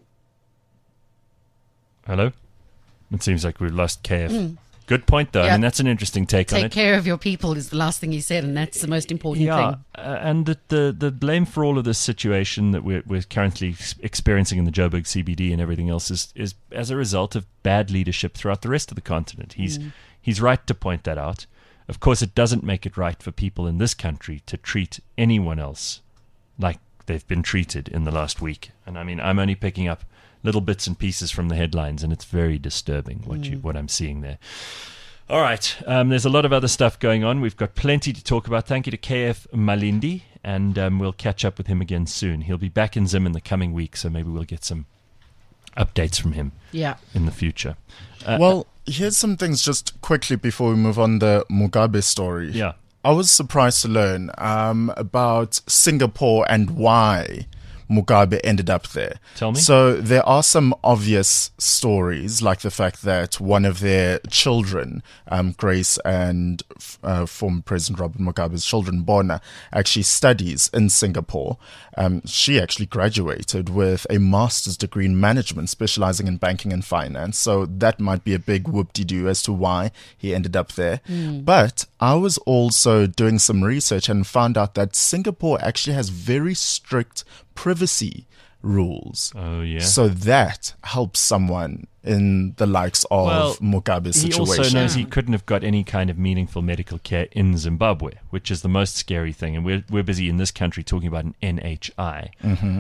Hello? It seems like we've lost KF. Good point, though. I mean, that's an interesting take on it. Take care of your people is the last thing he said, and that's the most important thing. And the blame for all of this situation that we're currently experiencing in the Joburg CBD and everything else is as a result of bad leadership throughout the rest of the continent. He's right to point that out. Of course, it doesn't make it right for people in this country to treat anyone else like they've been treated in the last week. And I mean, I'm only picking up little bits and pieces from the headlines, and it's very disturbing what I'm seeing there. All right, there's a lot of other stuff going on. We've got plenty to talk about. Thank you to KF Malindi, and we'll catch up with him again soon. He'll be back in Zim in the coming week, so maybe we'll get some updates from him in the future. Well, here's some things just quickly before we move on the Mugabe story. Yeah. I was surprised to learn about Singapore and why Mugabe ended up there. Tell me. So there are some obvious stories, like the fact that one of their children, Grace and former President Robert Mugabe's children, Bona, actually studies in Singapore. She actually graduated with a master's degree in management, specializing in banking and finance. So that might be a big whoop-de-doo as to why he ended up there. But I was also doing some research and found out that Singapore actually has very strict privacy rules. Oh, yeah. So that helps someone in the likes of Mugabe's situation. He also knows he couldn't have got any kind of meaningful medical care in Zimbabwe, which is the most scary thing. And we're busy in this country talking about an NHI.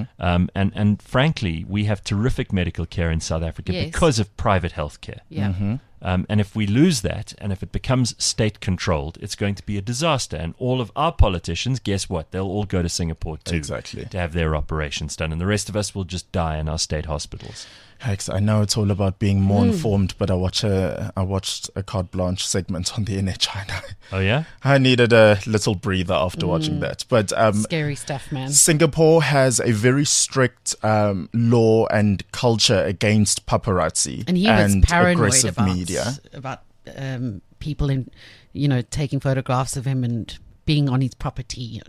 And frankly, we have terrific medical care in South Africa because of private health care. And if we lose that, and if it becomes state-controlled, it's going to be a disaster. And all of our politicians, guess what? They'll all go to Singapore too to have their operations done. And the rest of us will just die in our state hospitals. Hex, I know it's all about being more informed, but I watched a Carte Blanche segment on the NHI. Oh, yeah? I needed a little breather after watching that. But Scary stuff, man. Singapore has a very strict law and culture against paparazzi And he was paranoid aggressive media. about people taking photographs of him and being on his property.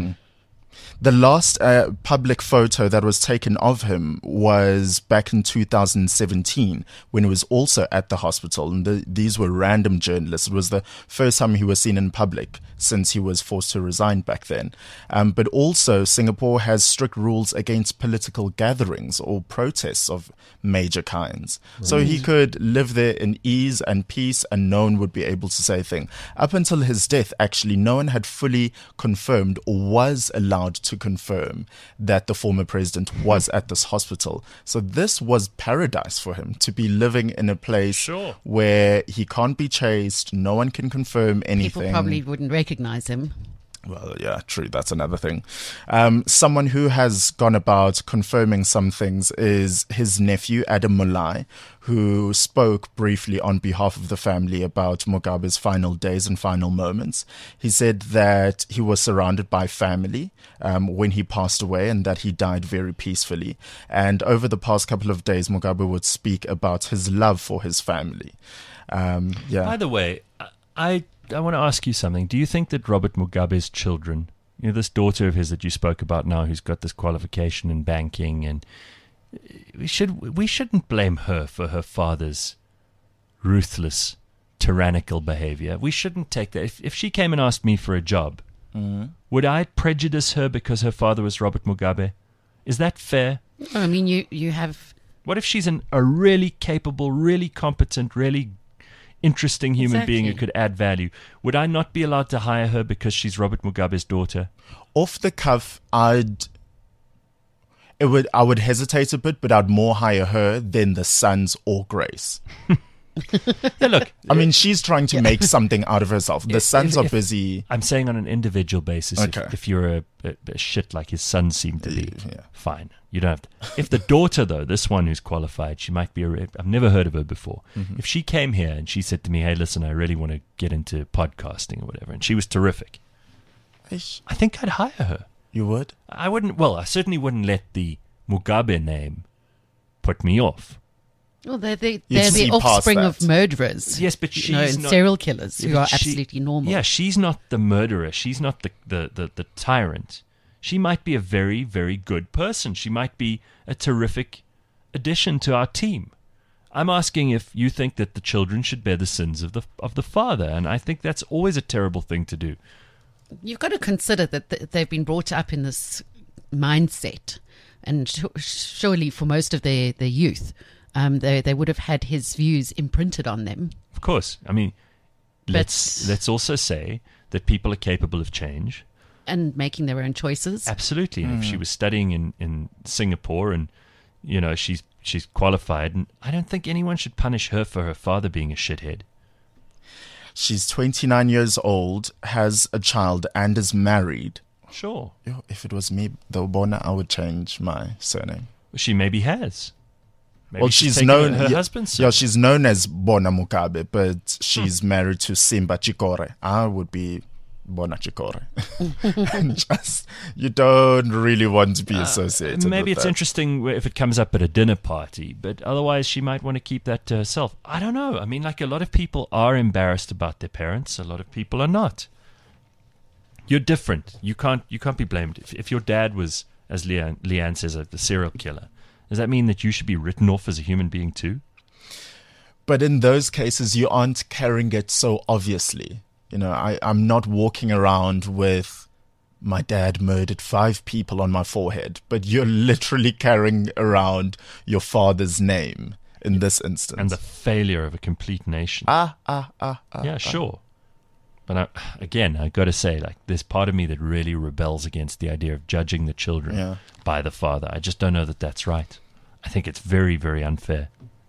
The last public photo that was taken of him was back in 2017 when he was also at the hospital. And these were random journalists. It was the first time he was seen in public since he was forced to resign back then. But also, Singapore has strict rules against political gatherings or protests of major kinds. Right. So he could live there in ease and peace and no one would be able to say a thing. Up until his death, actually, no one had fully confirmed or was allowed to confirm that the former president was at this hospital. So this was paradise for him, to be living in a place where he can't be chased, no one can confirm anything. People probably wouldn't recognize him. Well, yeah, true. That's another thing. Someone who has gone about confirming some things is his nephew, Adam Molai, who spoke briefly on behalf of the family about Mugabe's final days and final moments. He said that he was surrounded by family when he passed away and that he died very peacefully. And over the past couple of days, Mugabe would speak about his love for his family. By the way, I want to ask you something. Do you think that Robert Mugabe's children, this daughter of his that you spoke about now, who's got this qualification in banking, and we shouldn't blame her for her father's ruthless, tyrannical behavior. We shouldn't take that. If she came and asked me for a job, would I prejudice her because her father was Robert Mugabe? Is that fair? I mean, you have... What if she's a really capable, really competent, really interesting human being who could add value? Would I not be allowed to hire her because she's Robert Mugabe's daughter? Off the cuff, I would hesitate a bit, but I'd more hire her than the sons or Grace. Yeah, look. I mean, she's trying to make something out of herself. The sons are busy. I'm saying on an individual basis, Okay. if you're a shit like his sons seem to be, fine. You don't have to. If the daughter, though, this one who's qualified, she might be I've never heard of her before. Mm-hmm. If she came here and she said to me, hey, listen, I really want to get into podcasting or whatever, and she was terrific, I think I'd hire her. You would? I wouldn't. Well, I certainly wouldn't let the Mugabe name put me off. Well, they're the offspring of murderers. Yes, but she's and not, serial killers who are absolutely normal. Yeah, she's not the murderer. She's not the tyrant. She might be a very, very good person. She might be a terrific addition to our team. I'm asking if you think that the children should bear the sins of the father, and I think that's always a terrible thing to do. You've got to consider that they've been brought up in this mindset, and surely for most of their youth, they would have had his views imprinted on them. Of course. I mean, let's also say that people are capable of change. And making their own choices. Absolutely. And if she was studying in Singapore and, she's qualified, and I don't think anyone should punish her for her father being a shithead. She's 29 years old, has a child, and is married. Sure. If it was me, though, Bona, I would change my surname. She maybe has. Maybe well, she's known. Her husband's son. Yeah, she's known as Bona Mugabe, but she's married to Simba Chikore. I would be Bona Chikore. And just, you don't really want to be associated. Maybe with it's that. interesting if it comes up at a dinner party, but otherwise she might want to keep that to herself. I don't know. I mean, like, a lot of people are embarrassed about their parents. A lot of people are not. You're different. You can't be blamed. If your dad was, as Leanne says, a serial killer, does that mean that you should be written off as a human being too? But in those cases, you aren't carrying it so obviously. I'm not walking around with my dad murdered 5 people on my forehead, but you're literally carrying around your father's name in this instance. And the failure of a complete nation. Yeah, sure. But I got to say, like, there's part of me that really rebels against the idea of judging the children by the father. I just don't know that that's right. I think it's very, very unfair.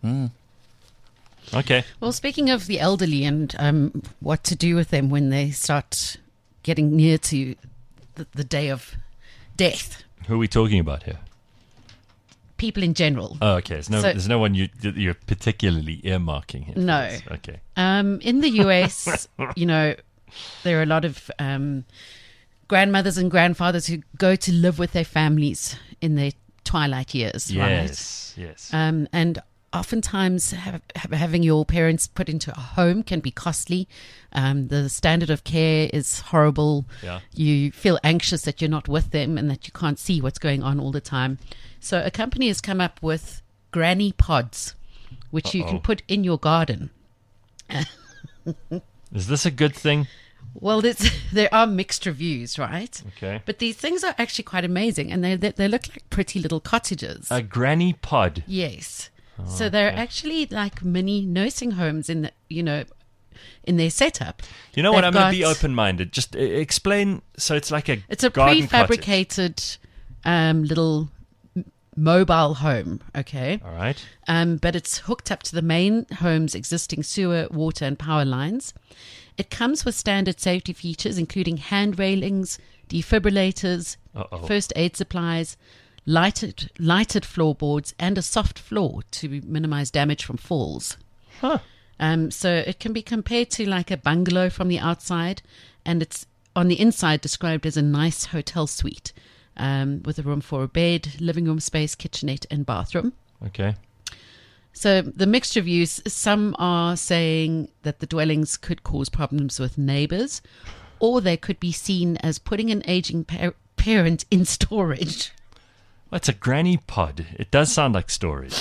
Okay. Well, speaking of the elderly and what to do with them when they start getting near to the day of death. Who are we talking about here? people in general. Oh, okay. There's no one you're particularly earmarking here. No. Okay. In the US, there are a lot of grandmothers and grandfathers who go to live with their families in their twilight years, Yes. right? And oftentimes having your parents put into a home can be costly. The standard of care is horrible. Yeah. You feel anxious that you're not with them and that you can't see what's going on all the time. So a company has come up with granny pods, which you can put in your garden. Is this a good thing? Well, there are mixed reviews, right? Okay. But these things are actually quite amazing, and they look like pretty little cottages. A granny pod. Yes. So they're actually like mini nursing homes in their setup. You know what? They've I'm going to be got- open-minded. Just explain. So it's like It's a garden cottage. prefabricated little mobile home, okay? All right. But it's hooked up to the main home's existing sewer, water, and power lines. It comes with standard safety features, including hand railings, defibrillators, first aid supplies, lighted floorboards, and a soft floor to minimize damage from falls. Huh. So it can be compared to like a bungalow from the outside, and it's on the inside described as a nice hotel suite with a room for a bed, living room space, kitchenette, and bathroom. Okay. So the mixed reviews, some are saying that the dwellings could cause problems with neighbors, or they could be seen as putting an aging parent in storage. Well, it's a granny pod. It does sound like storage.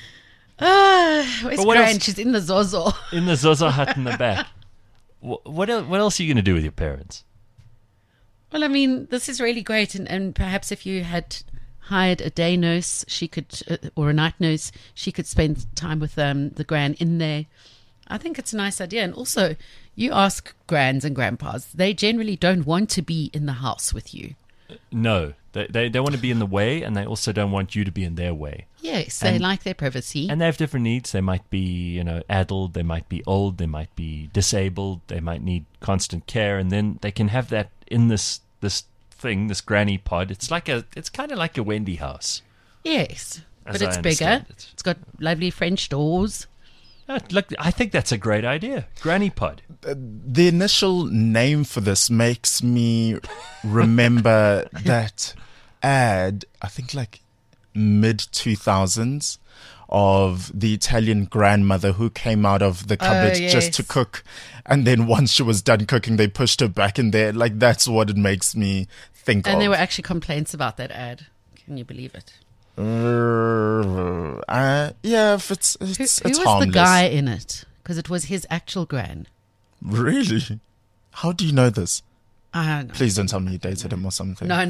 Where's But what Gran? else- She's in the Zozo. In the Zozo hut in the back. What else are you going to do with your parents? Well, I mean, this is really great. And perhaps if you had hired a day nurse, she could, or a night nurse, she could spend time with the gran in there. I think it's a nice idea. And also, you ask grans and grandpas, they generally don't want to be in the house with you. No. They don't want to be in the way, and they also don't want you to be in their way. Yes, they And- like their privacy. And they have different needs. They might be, addled. They might be old. They might be disabled. They might need constant care. And then they can have that in this thing, this granny pod. It's kind of like a Wendy house. Yes, As but I it's understand bigger. it. It's got lovely French doors. Look, I think that's a great idea. Granny pod. The initial name for this makes me remember that ad, I think like mid 2000s, of the Italian grandmother who came out of the cupboard just to yes. cook. And then once she was done cooking, they pushed her back in there. Like, that's what it makes me think And of. there were actually complaints about that ad. Can you believe it? Yeah, if it's Who it's was harmless. the guy in it? Because it was his actual gran. Really? How do you know this? I don't know. Please don't tell me you dated him or something. No.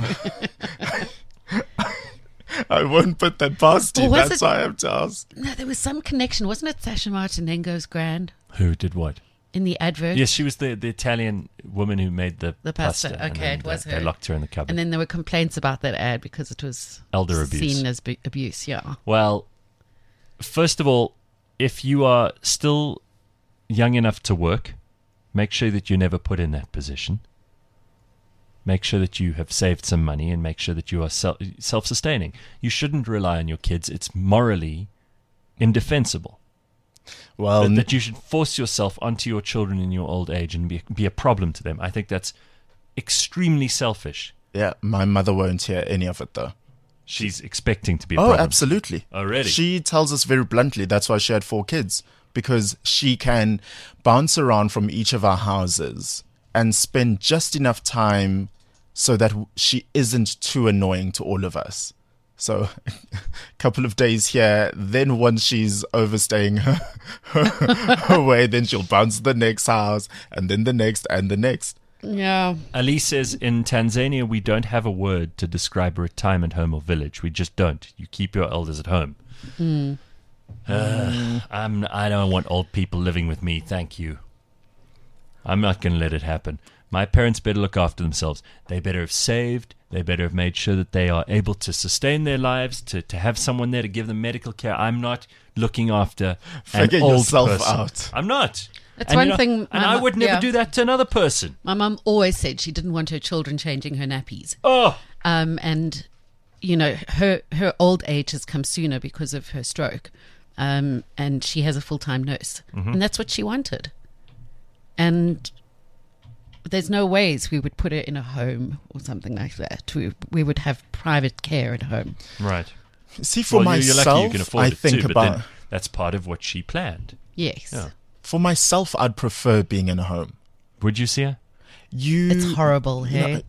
I won't put that past you. Or was That's it- why I have to ask. No, there was some connection. Wasn't it Sasha Martinengo's gran Who did what? in the advert? Yes, she was the Italian woman who made the pasta. and Okay, then it was they her. locked her in the cupboard. And then there were complaints about that ad because it was Elder abuse. seen as abuse, yeah. Well, first of all, if you are still young enough to work, make sure that you're never put in that position. Make sure that you have saved some money and make sure that you are self-sustaining. You shouldn't rely on your kids. It's morally indefensible. Well, That you should force yourself onto your children in your old age and be a problem to them. I think that's extremely selfish. yeah, my mother won't hear any of it though. She's expecting to be a Oh, problem. absolutely. Oh, really? She tells us very bluntly that's why she had 4 kids, because she can bounce around from each of our houses and spend just enough time so that she isn't too annoying to all of us. So a couple of days here, then once she's overstaying her way, then she'll bounce to the next house and then the next and the next. Yeah. Ali says in Tanzania we don't have a word to describe a retirement home or village. We just don't. You keep your elders at home. I don't want old people living with me. Thank you. I'm not going to let it happen. My parents better look after themselves. They better have saved. They better have made sure that they are able to sustain their lives, to have someone there to give them medical care. I'm not looking after Figure an old yourself person. out. I'm not. That's one you know, thing And my I mu- would never yeah. do that to another person. My mum always said she didn't want her children changing her nappies. Oh, And her old age has come sooner because of her stroke, and she has a full-time nurse, and that's what she wanted. And there's no ways we would put her in a home or something like that. We would have private care at home. Right. See, for myself, you're lucky you can afford I it think too, but about then that's part of what she planned. Yes. Yeah. for myself, I'd prefer being in a home. Would you see her? It's horrible, hey?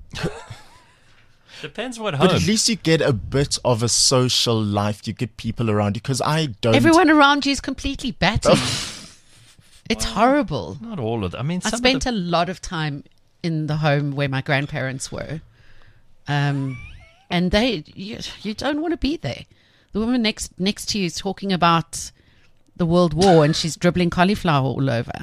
Depends what home. But at least you get a bit of a social life. You get people around you, because I don't. Everyone around you is completely batty. It's horrible. Not all of them. I mean, I spent a lot of time in the home where my grandparents were, and you don't want to be there. The woman next to you is talking about the World War, and she's dribbling cauliflower all over.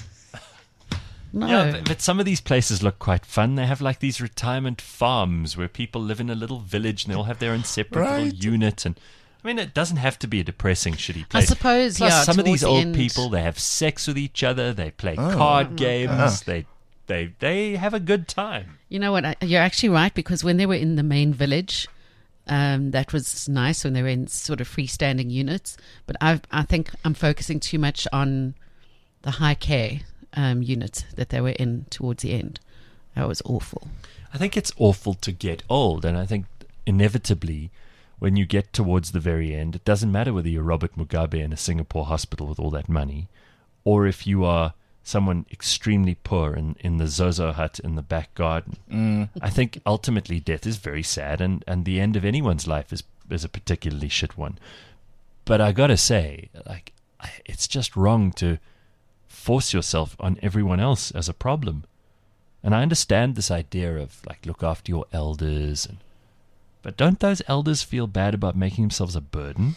No. Yeah, but some of these places look quite fun. They have like these retirement farms where people live in a little village and they all have their own separate little unit. And I mean, it doesn't have to be a depressing, shitty place. I suppose, Plus, some of these towards the old end. people, they have sex with each other. They play card games. They have a good time. You know what? You're actually right, because when they were in the main village, that was nice when they were in sort of freestanding units. But I think I'm focusing too much on the high care unit that they were in towards the end. That was awful. I think it's awful to get old, and I think inevitably when you get towards the very end, it doesn't matter whether you're Robert Mugabe in a Singapore hospital with all that money, or if you are someone extremely poor in the Zozo hut in the back garden. I think ultimately death is very sad, and the end of anyone's life is a particularly shit one. But I gotta say, like, it's just wrong to force yourself on everyone else as a problem. And I understand this idea of like look after your elders, but don't those elders feel bad about making themselves a burden?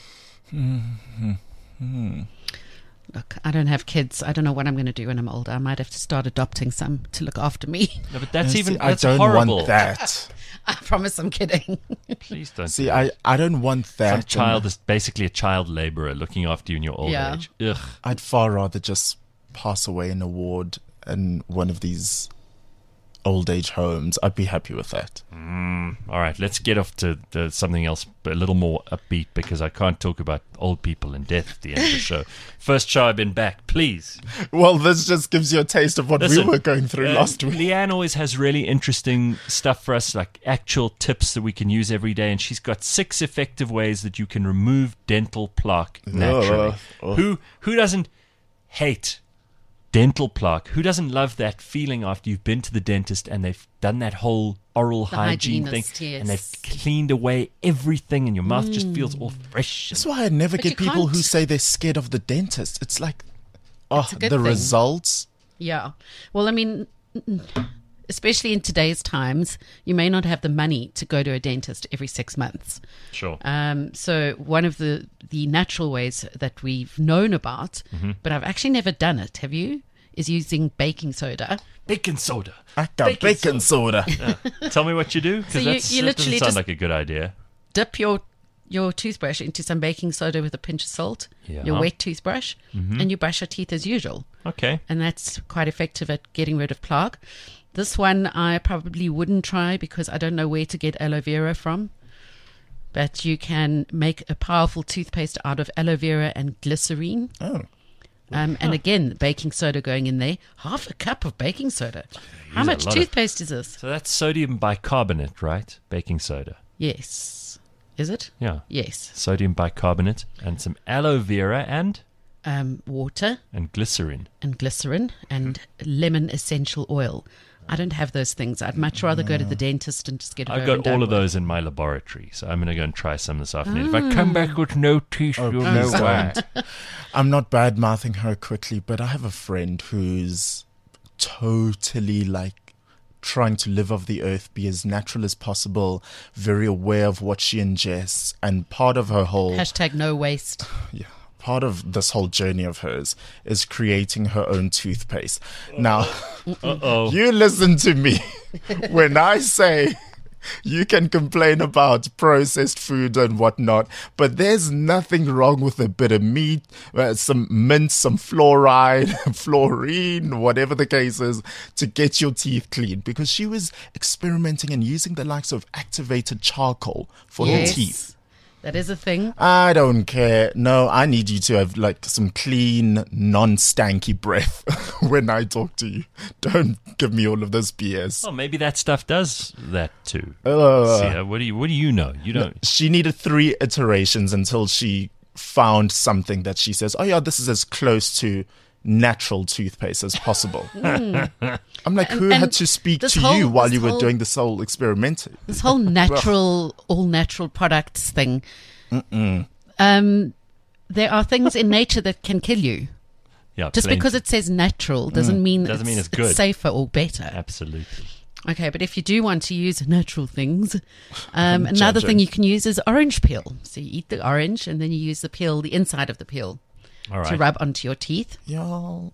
Look, I don't have kids. I don't know what I'm going to do when I'm older. I might have to start adopting some to look after me. No, but that's I don't horrible. want that. I promise I'm kidding. Please don't. See, do that. I don't want that. Some child is basically a child laborer looking after you in your old Yeah. age. Ugh. I'd far rather just pass away in a ward in one of these old age homes. I'd be happy with that. All right, let's get off to something else, a little more upbeat, because I can't talk about old people and death at the end of the show. First show I've been back, please. Well, this just gives you a taste of what Listen, we were going through last week. Leanne always has really interesting stuff for us, like actual tips that we can use every day, and she's got 6 effective ways that you can remove dental plaque naturally. Who doesn't hate dental plaque? Who doesn't love that feeling after you've been to the dentist and they've done that whole oral hygiene thing, hygienist, yes. and they've cleaned away everything and your mouth just feels all fresh? That's why I never But you get people who can't- say they're scared of the dentist. It's like, It's a good the thing. results. Yeah. Well, I mean, especially in today's times, you may not have the money to go to a dentist every 6 months. Sure. So one of the natural ways that we've known about, but I've actually never done it, have you, is using baking soda. Baking soda. Bacon soda. Tell me what you do, So because you that doesn't literally sound just- like a good idea. Dip your toothbrush into some baking soda with a pinch of salt, Yeah. your wet toothbrush, and you brush your teeth as usual. Okay. And that's quite effective at getting rid of plaque. This one I probably wouldn't try because I don't know where to get aloe vera from. But you can make a powerful toothpaste out of aloe vera and glycerine. Oh. And again, baking soda going in there. Half a cup of baking soda. How use a much lot of- toothpaste is this? So that's sodium bicarbonate, right? Baking soda. Yes. Is it? Yeah. Yes. Sodium bicarbonate and some aloe vera and Water glycerin. and glycerin and lemon essential oil. I don't have those things. I'd much rather go to the dentist and just get it I've over got and done all of with. those in my laboratory, so I'm going to go and try some this afternoon. If I come back with no teeth, you'll know please why. I'm not bad mouthing her quickly, but I have a friend who's totally like trying to live off the earth, be as natural as possible, very aware of what she ingests, and part of her whole #no waste. part of this whole journey of hers is creating her own toothpaste. Now, Uh-oh. you listen to me when I say You can complain about processed food and whatnot, but there's nothing wrong with a bit of meat, some mint, some fluoride, fluorine, whatever the case is, to get your teeth clean. Because she was experimenting and using the likes of activated charcoal for her teeth. That is a thing. I don't care. No, I need you to have like some clean, non-stanky breath when I talk to you. Don't give me all of this BS. Well, maybe that stuff does that too. Sia, what do you know? You don't. She needed 3 iterations until she found something that she says, oh yeah, this is as close to natural toothpaste as possible. I'm like, who had to speak to you while you were doing this whole experimenting? This whole natural, all natural products thing. There are things in nature that can kill you. Yeah, just because it says natural doesn't mean it's good. It's safer or better. Absolutely. Okay, but if you do want to use natural things, another thing you can use is orange peel. So you eat the orange and then you use the peel, the inside of the peel, to rub onto your teeth. Y'all.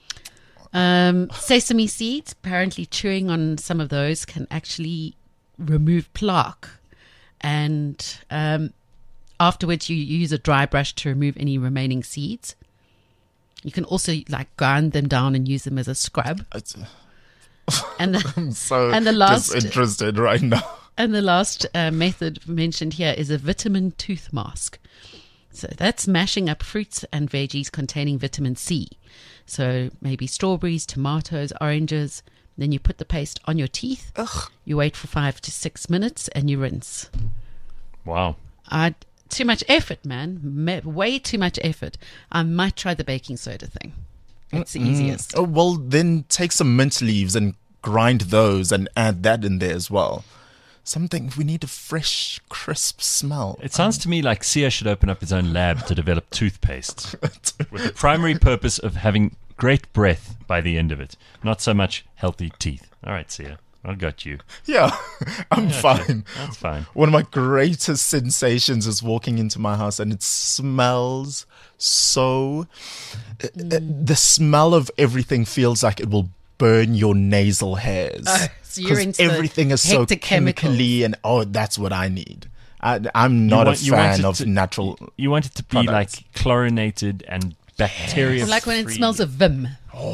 Sesame seeds, apparently chewing on some of those can actually remove plaque. And afterwards you use a dry brush to remove any remaining seeds. You can also like grind them down and use them as a scrub. And I'm so disinterested right now. And the last method mentioned here is a vitamin tooth mask. So that's mashing up fruits and veggies containing vitamin C. So maybe strawberries, tomatoes, oranges. Then you put the paste on your teeth. Ugh. You wait for 5 to 6 minutes and you rinse. Wow. Too much effort, man. Way too much effort. I might try the baking soda thing. It's the easiest. Oh, well, then take some mint leaves and grind those and add that in there as well. We need a fresh, crisp smell. It sounds to me like Sia should open up his own lab to develop toothpaste with the primary purpose of having great breath by the end of it, not so much healthy teeth. All right, Sia, I got you. Yeah, I'm fine. That's fine. One of my greatest sensations is walking into my house and it smells so... The smell of everything feels like it will burn your nasal hairs. So you're into everything is so chemically and that's what I need. I'm not a fan of natural. You want it to be products. like chlorinated and bacteria. Like when it smells of Vim.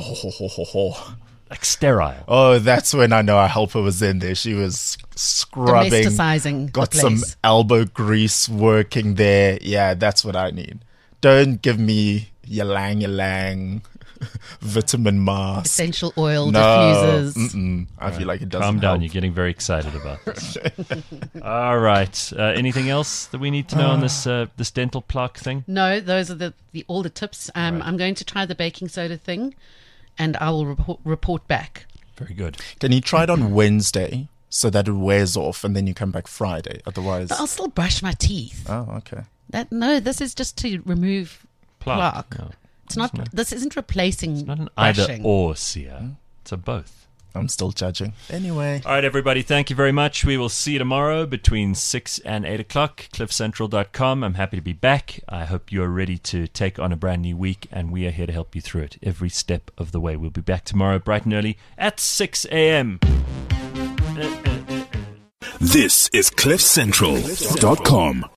Like sterile. Oh, that's when I know our helper was in there. She was scrubbing, domesticizing, got some elbow grease working there. Yeah, that's what I need. Don't give me ylang vitamin mask, essential oil diffusers. I feel like it doesn't. Calm down. help. You're getting very excited about this. All right. Anything else that we need to know on this dental plaque thing? No, those are all the tips. I'm going to try the baking soda thing, and I will report back. Very good. Can you try it on Wednesday so that it wears off, and then you come back Friday? Otherwise, But I'll still brush my teeth. Oh, okay. This is just to remove plaque. No. It's not. This isn't replacing. It's not an brushing. either or, Sia. It's a both. I'm still judging. Anyway. All right, everybody. Thank you very much. We will see you tomorrow between 6 and 8 o'clock. CliffCentral.com. I'm happy to be back. I hope you are ready to take on a brand new week, and we are here to help you through it every step of the way. We'll be back tomorrow bright and early at 6 a.m. This is CliffCentral.com.